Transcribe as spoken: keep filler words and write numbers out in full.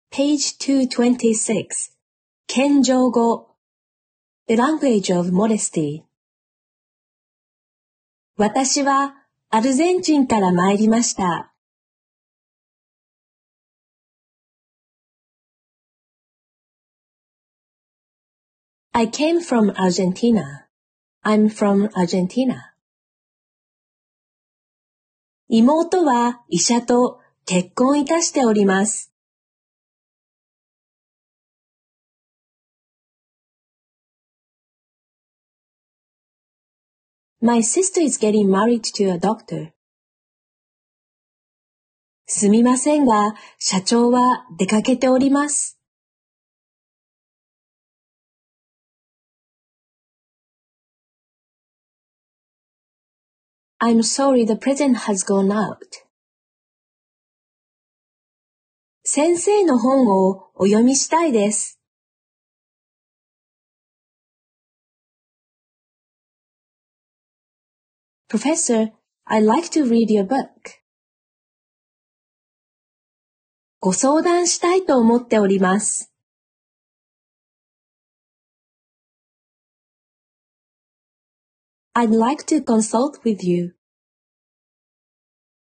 Page two twenty-six. 謙譲語 The language of modesty. 私はアルゼンチンから参りました。I came from Argentina. I'm from Argentina. 妹は医者と結婚いたしております。My sister is getting married to a doctor. すみませんが、社長は出かけております。I'm sorry, the president has gone out. 先生の本をお読みしたいです。Professor, I'd like to read your book. ご相談したいと思っております。I'd like to consult with you.